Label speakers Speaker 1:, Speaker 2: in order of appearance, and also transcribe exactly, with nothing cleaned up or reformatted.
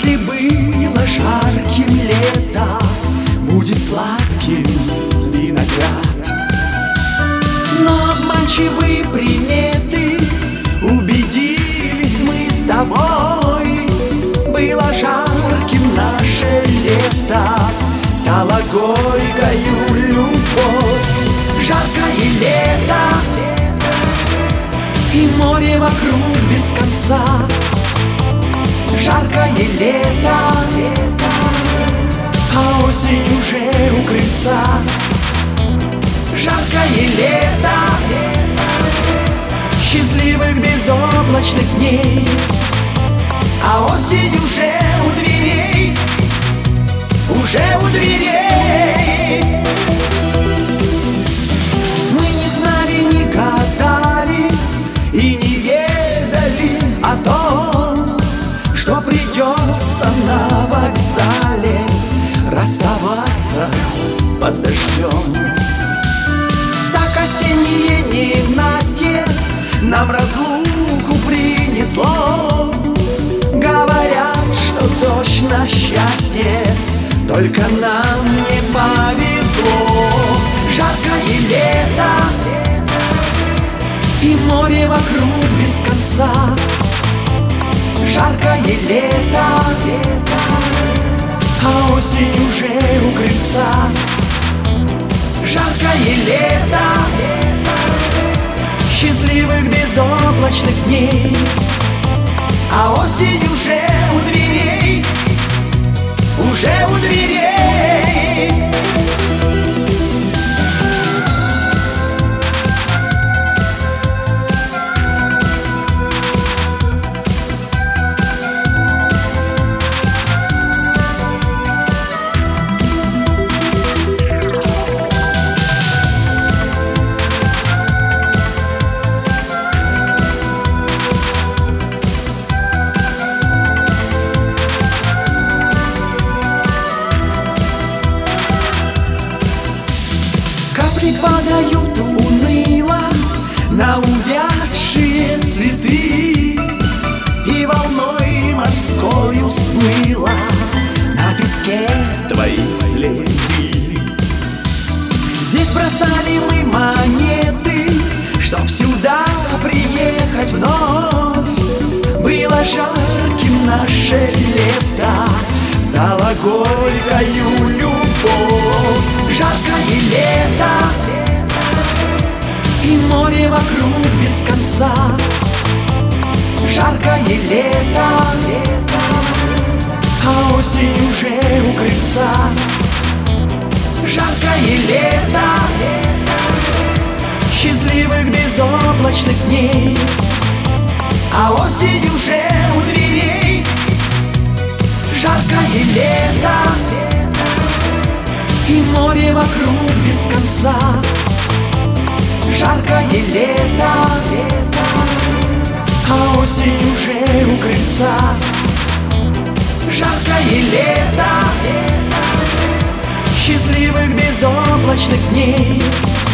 Speaker 1: Если было жарким лето, будет сладким виноград. Но обманчивые приметы, убедились мы с тобой. Было жарким наше лето, стало горькою любовь. Жаркое лето, и море вокруг без конца. Жаркое лето, а осень уже у крыльца. Жаркое лето, счастливых безоблачных дней, а осень уже у дверей, уже у дверей. Мы не знали, не гадали и не ведали о том, что придется на вокзале расставаться под дождем. Так осеннее ненастье нам разлуку принесло. Говорят, что дождь на счастье, только нам не повезло. Жаркое лето, и море вокруг без конца. Жаркое лето, а осень уже у крыльца. Жаркое лето, счастливых безоблачных дней, а осень уже у дверей, уже у дверей. Падают уныло на увядшие цветы, и волной морскою смыло на песке твои следы. Здесь бросали мы монеты, чтоб сюда приехать вновь. Было жарким наше лето, стало горькою любовь. Жаркое лето, и море вокруг без конца. Жаркое лето, а осень уже у крыльца. Жаркое лето, счастливых безоблачных дней, а осень уже у дверей. Жаркое лето, и море вокруг без конца. Жаркое лето, а осень уже у крыльца. Жаркое лето, счастливых безоблачных дней,